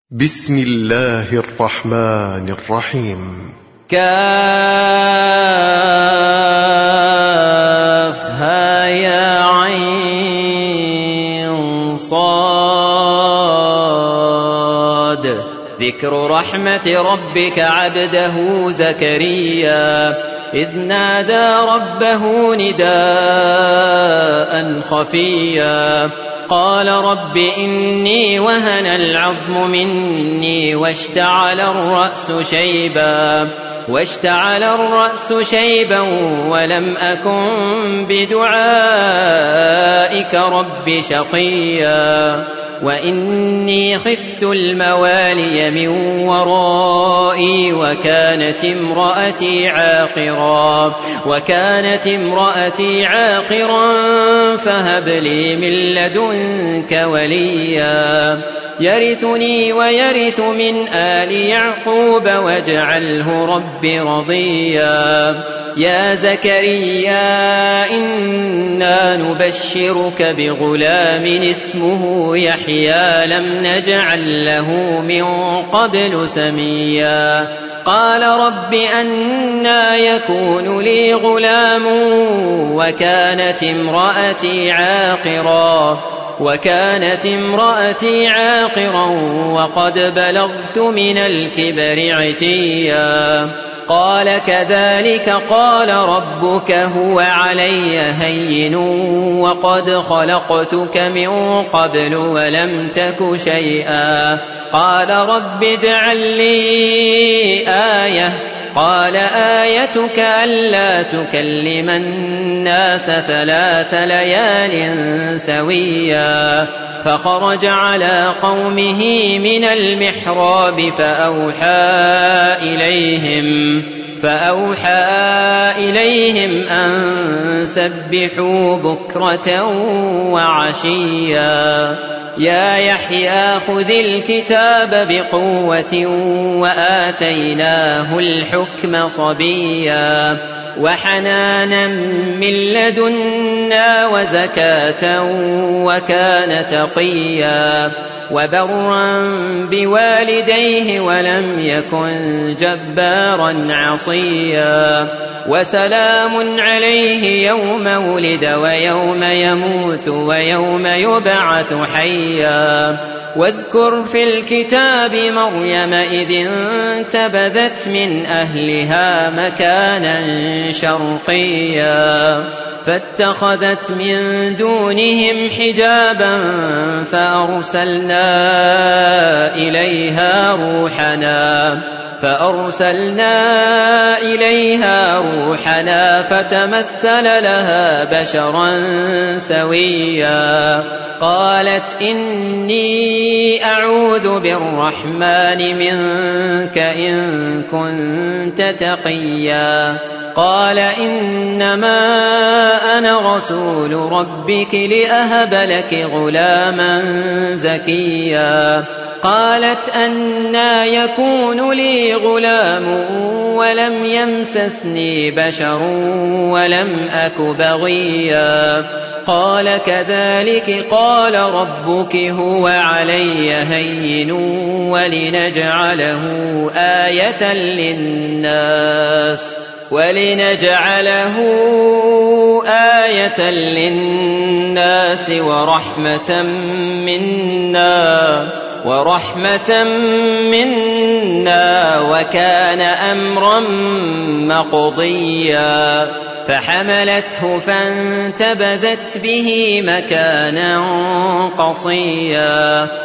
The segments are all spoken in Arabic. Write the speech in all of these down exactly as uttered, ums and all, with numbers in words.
بسم الله الرحمن الرحيم. كافها يا عين صاد. ذكر رحمة ربك عبده زكريا إذ نادى ربه نداء خفيا قال رب إني وهن العظم مني واشتعل الرأس شيبا واشتعل الرأس شيبا ولم أكن بدعائك رب شقيا وإني خفت الموالي من ورائي وكانت امرأتي عاقرا وكانت امرأتي عاقرا فهب لي من لدنك وليا يرثني ويرث من آل يعقوب واجعله رب رضيا. يا زكريا إنا نبشرك بغلام اسمه يحيى لم نجعل له من قبل سميا قال رب أنى يكون لي غلام وكانت امرأتي عاقرا وكانت امرأتي عاقرا وقد بلغت من الكبر عتيا قال كذلك قال ربك هو علي هين وقد خلقتك من قبل ولم تك شيئا قال رب اجعل لي آية قال آيتك ألا تكلم الناس ثلاث ليال سويا فخرج على قومه من المحراب فأوحى إليهم فأوحى إليهم أن سبحوا بكرة وعشيا يا يحيى خذ الكتاب بقوة وآتيناه الحكم صبيا وحنانا من لدنا وزكاة وكان تقيا وبرا بوالديه ولم يكن جبارا عصيا وسلام عليه يوم ولد ويوم يموت ويوم يبعث حيا واذكر في الكتاب مريم إذ انتبذت من أهلها مكانا شرقيا فاتخذت من دونهم حجابا فأرسلنا إليها روحنا فأرسلنا إليها روحنا فتمثل لها بشرا سويا قالت إني أعوذ بالرحمن منك إن كنت تقيا قال إنما أنا رسول ربك لأهب لك غلاما زكيا قالت أنى يكون لي غلام ولم يمسسني بشر ولم أك بغيا قال كذلك قال ربك هو علي هين ولنجعله آية للناس ولنجعله آية للناس ورحمة منا ورحمة منا وكان أمرا مقضيا فحملته فانتبذت به مكانا قصيا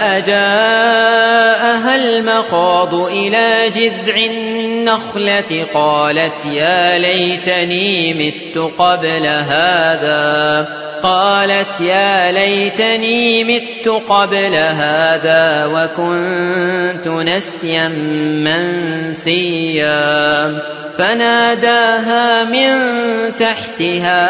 فأجاءها المخاض إلى جذع النخلة قالت يا ليتني مت قبل هذا قالت يا ليتني مت قبل هذا وكنت نسيا منسيا فناداها من تحتها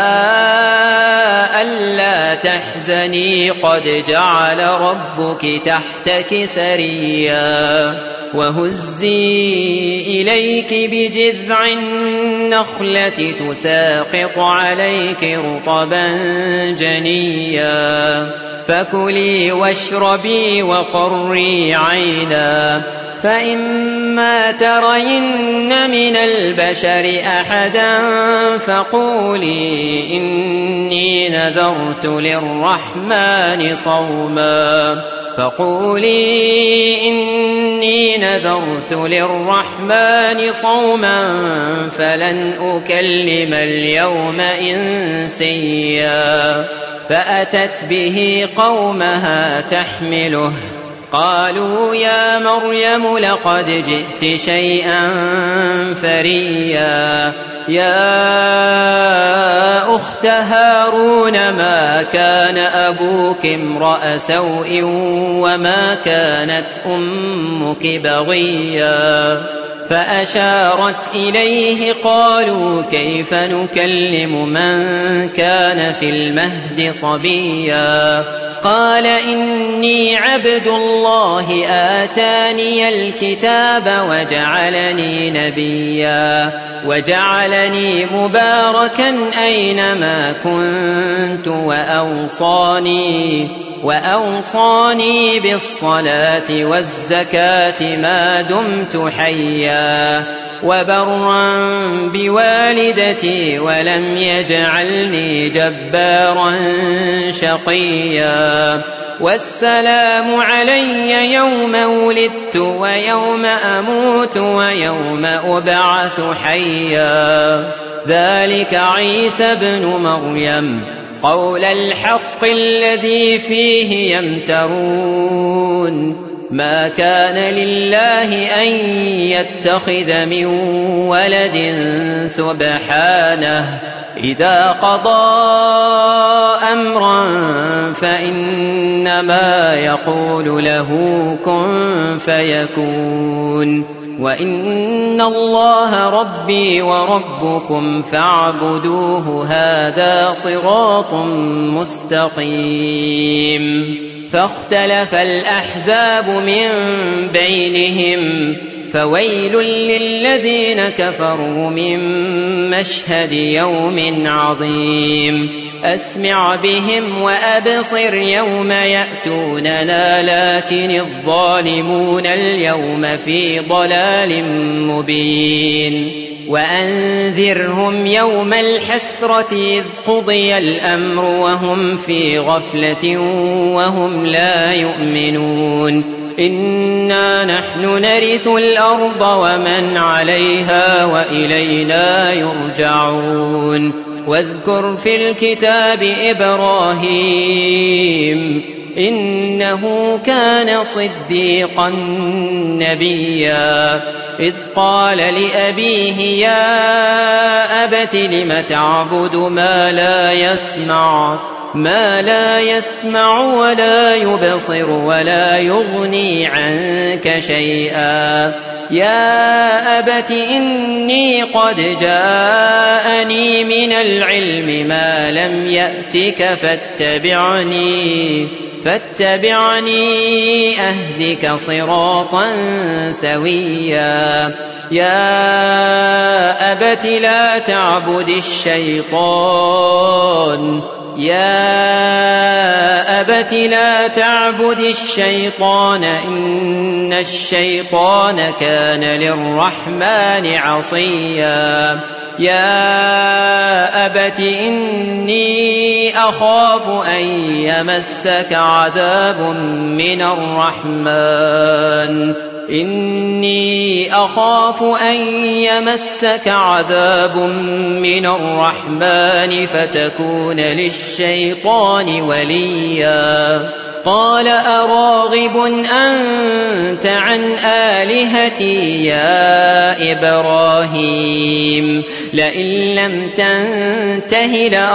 ألا تحزني قد جعل ربك تحتك سريا وهزي إليك بجذع النخلة تساقط عليك رطبا جنيا فكلي واشربي وقري عينا فإما ترين من البشر أحدا فقولي إني نذرت للرحمن صوما فقولي إني نذرت للرحمن صوما فلن أكلم اليوم إنسيا فأتت به قومها تحمله قالوا يا مريم لقد جئت شيئا فريا يا أخت هارون ما كان أبوك امرأ سوء وما كانت أمك بغيا فأشارت إليه قالوا كيف نكلم من كان في المهد صبيا قال إني عبد الله آتاني الكتاب وجعلني نبيا وجعلني مباركا أينما كنت وأوصاني وأوصاني بالصلاة والزكاة ما دمت حيا وبرا بوالدتي ولم يجعلني جبارا شقيا والسلام علي يوم ولدت ويوم أموت ويوم أبعث حيا ذلك عيسى ابن مريم قول الحق الذي فيه يمترون ما كان لله أن يتخذ من ولد سبحانه إذا قضى أمرا فإنما يقول له كن فيكون وإن الله ربي وربكم فاعبدوه هذا صراط مستقيم فاختلف الأحزاب من بينهم فويل للذين كفروا من مشهد يوم عظيم أسمع بهم وأبصر يوم يأتوننا لكن الظالمون اليوم في ضلال مبين وأنذرهم يوم الحسرة إذ قضي الأمر وهم في غفلة وهم لا يؤمنون إنا نحن نرث الأرض ومن عليها وإلينا يرجعون واذكر في الكتاب إبراهيم إنه كان صديقا نبيا إذ قال لأبيه يا أبت لم تعبد ما لا يسمع ما لا يسمع ولا يبصر ولا يغني عنك شيئا يا أبت إني قد جاءني من العلم ما لم يأتك فاتبعني فاتبعني أهدك صراطا سويا يا أبت لا تعبد الشيطان يا أبت لا تعبد الشيطان إن الشيطان كان للرحمن عصيا يا أبت إني أخاف أن يمسك عذاب من الرحمن إني أخاف أن يمسك عذاب من الرحمن فتكون للشيطان وليا قال أراغب أنت عن آلهتي يا إبراهيم لئن لم تنته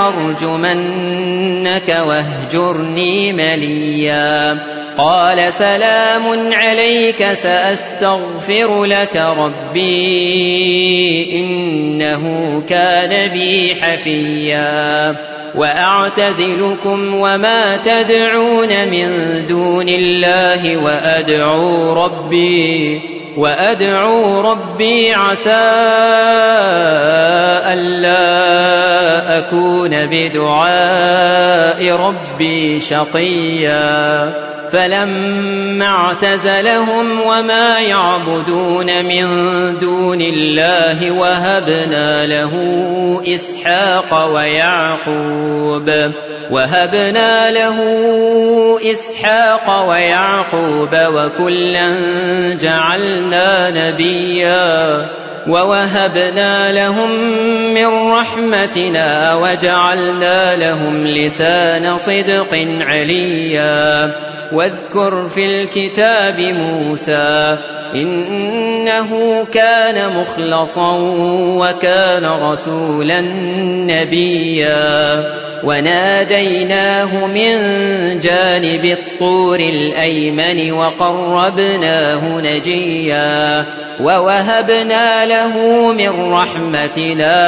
لأرجمنك واهجرني مليا قال سلام عليك سأستغفر لك ربي إنه كان بي حفيا وأعتزلكم وما تدعون من دون الله وأدعو ربي وأدعو ربي عسى ألا أكون بدعاء ربي شقيا فلما اعتزلهم وما يعبدون من دون الله وهبنا له إسحاق ويعقوب وهبنا له إسحاق ويعقوب وكلا جعلنا نبيا ووهبنا لهم من رحمتنا وجعلنا لهم لسان صدق عليا واذكر في الكتاب موسى إنه كان مخلصا وكان رسولا نبيا وناديناه من جانب الطور الأيمن وقربناه نجيا ووهبنا له من رحمتنا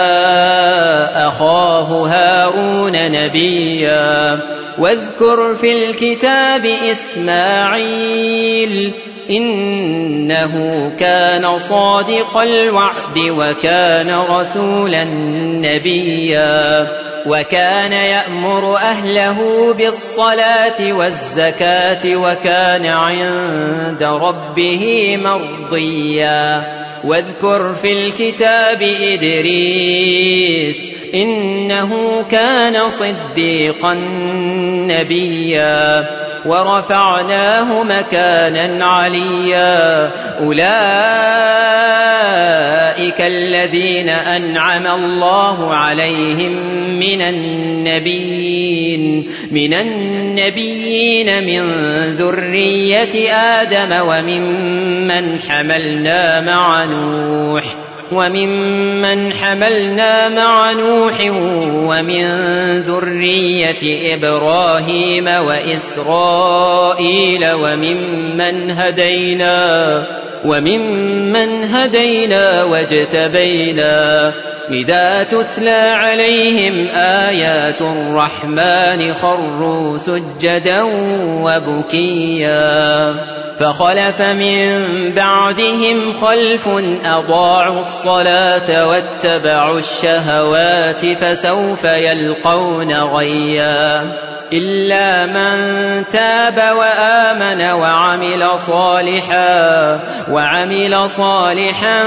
أخاه هارون نبيا واذكر في الكتاب إسماعيل إنه كان صادق الوعد وكان رسولا نبيا وكان يأمر أهله بالصلاة والزكاة وكان عند ربه مرضيا واذكر في الكتاب إدريس إنه كان صديقا نبيا ورفعناه مكانا عليا أولئك الذين أنعم الله عليهم من النبيين من النبيين من ذرية آدم وممن حملنا مع نوح وممن حملنا مع نوح ومن ذرية إبراهيم وإسرائيل وممن هدينا وممن هدينا واجتبينا إذا تتلى عليهم آيات الرحمن خروا سجدا وبكيا فخلف من بعدهم خلف أضاعوا الصلاة واتبعوا الشهوات فسوف يلقون غيا إلا من تاب وآمن وعمل صالحا وعمل صالحا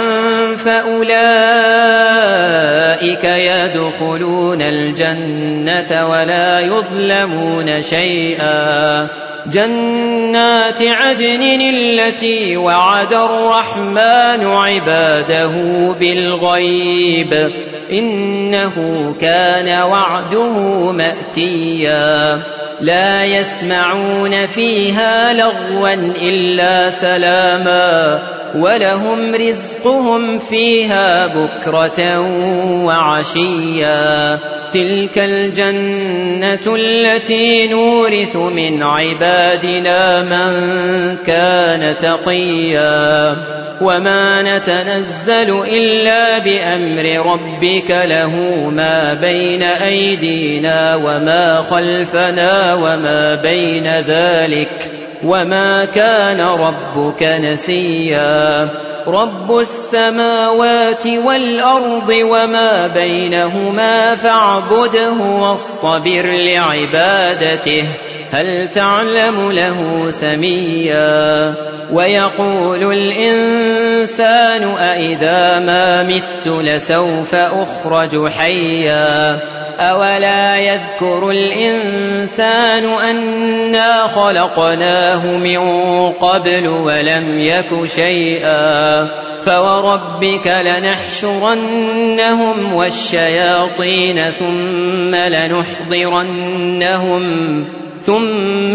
فأولئك يدخلون الجنة ولا يظلمون شيئا جنات عدن التي وعد الرحمن عباده بالغيب إنه كان وعده مأتيا لا يسمعون فيها لغوا إلا سلاما ولهم رزقهم فيها بكرة وعشيا تلك الجنة التي نورث من عبادنا من كان تقيا وما نتنزل إلا بأمر ربك له ما بين أيدينا وما خلفنا وما بين ذلك وما كان ربك نسيا رب السماوات والأرض وما بينهما فاعبده واصطبر لعبادته هل تعلم له سميا ويقول الإنسان أإذا ما مت لسوف أخرج حيا أولا يذكر الإنسان أنا خلقناه من قبل ولم يك شيئا فوربك لنحشرنهم والشياطين ثم لنحضرنهم ثم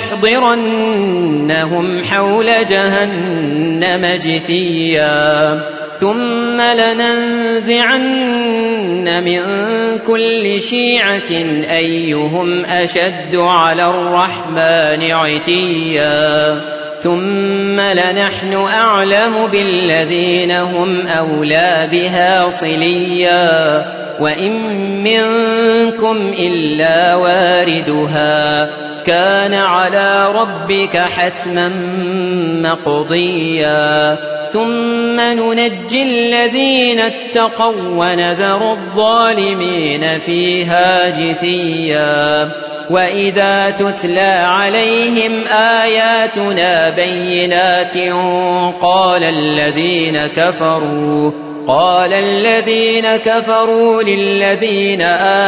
لنحضرنهم حول جهنم جثيا ثم لننزعن من كل شيعة أيهم أشد على الرحمن عتيا ثم لنحن أعلم بالذين هم أولى بها صليا وإن منكم إلا واردها كان على ربك حتما مقضيا ثم ننجي الذين اتقوا ونذر الظالمين فيها جثيا وإذا تتلى عليهم آياتنا بينات قال الذين كفروا قال الذين كفروا للذين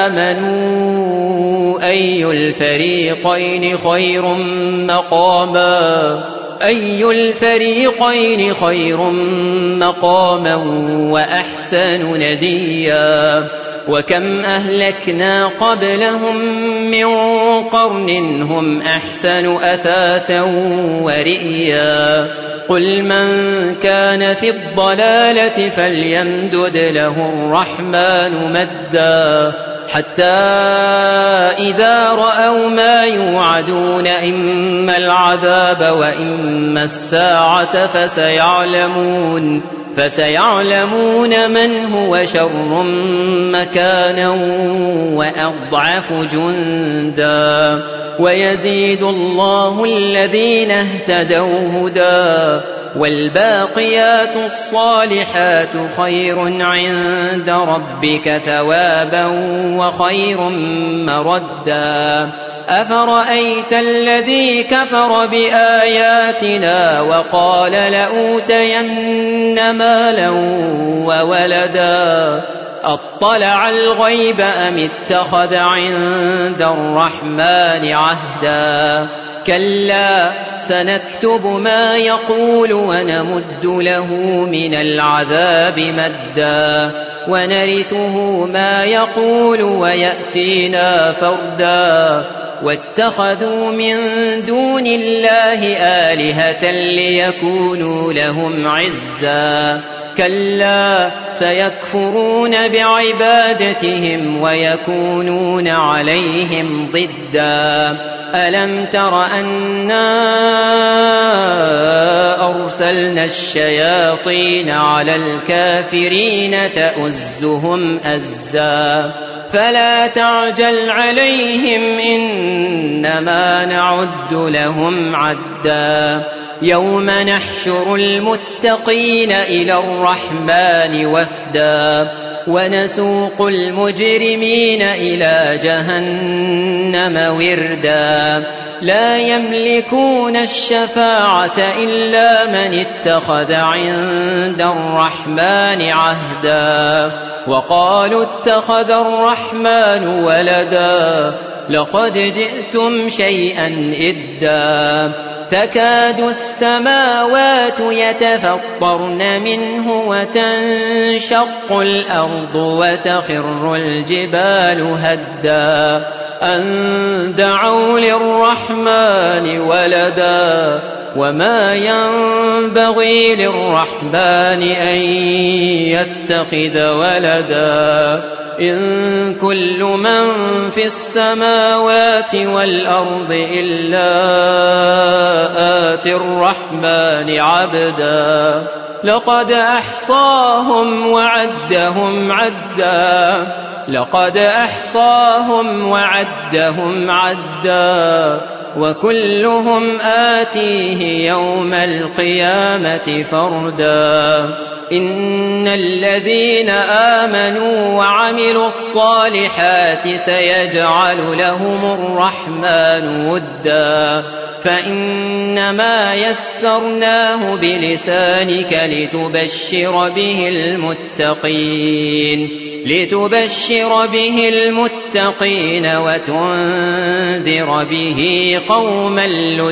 آمنوا أي الفريقين خير مقاما أي الفريقين خير مقاما وأحسن نديا وكم أهلكنا قبلهم من قرن هم أحسن أثاثا ورئيا قل من كان في الضلالة فليمدد له الرحمن مدا حتى إذا رأوا ما يوعدون إما العذاب وإما الساعة فسيعلمون فسيعلمون من هو شر مكانا وأضعف جندا ويزيد الله الذين اهتدوا هدى والباقيات الصالحات خير عند ربك ثوابا وخير مردا أفرأيت الذي كفر بآياتنا وقال لأوتين مالا وولدا أطلع الغيب أم اتخذ عند الرحمن عهدا كلا سنكتب ما يقول ونمد له من العذاب مدا ونرثه ما يقول ويأتينا فردا واتخذوا من دون الله آلهة ليكونوا لهم عزا كلا سيكفرون بعبادتهم ويكونون عليهم ضدا ألم تر أنا أرسلنا الشياطين على الكافرين تؤزهم أزا فلا تعجل عليهم إنما نعد لهم عدا يوم نحشر المتقين إلى الرحمن وفدا ونسوق المجرمين إلى جهنم وردا لا يملكون الشفاعة إلا من اتخذ عند الرحمن عهدا وقالوا اتخذ الرحمن ولدا لقد جئتم شيئا إدا تكاد السماوات يتفطرن منه وتنشق الأرض وتخر الجبال هدا أن دعوا للرحمن ولدا وما ينبغي للرحمن أن يتخذ ولدا إن كل من في السماوات والأرض إلا آتي الرحمن عبدا لقد أحصاهم وعدهم عدا لقد أحصاهم وعدهم عدا وكلهم آتيه يوم القيامة فردا إن الذين آمنوا وعملوا الصالحات سيجعل لهم الرحمن ودا فإنما يسرناه بلسانك لتبشر به المتقين لتبشر به المتقين وتنذر به قوما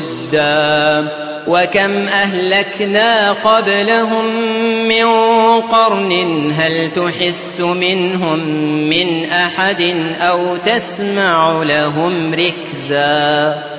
لدا وكم أهلكنا قبلهم من قرن هل تحس منهم من أحد أو تسمع لهم ركزا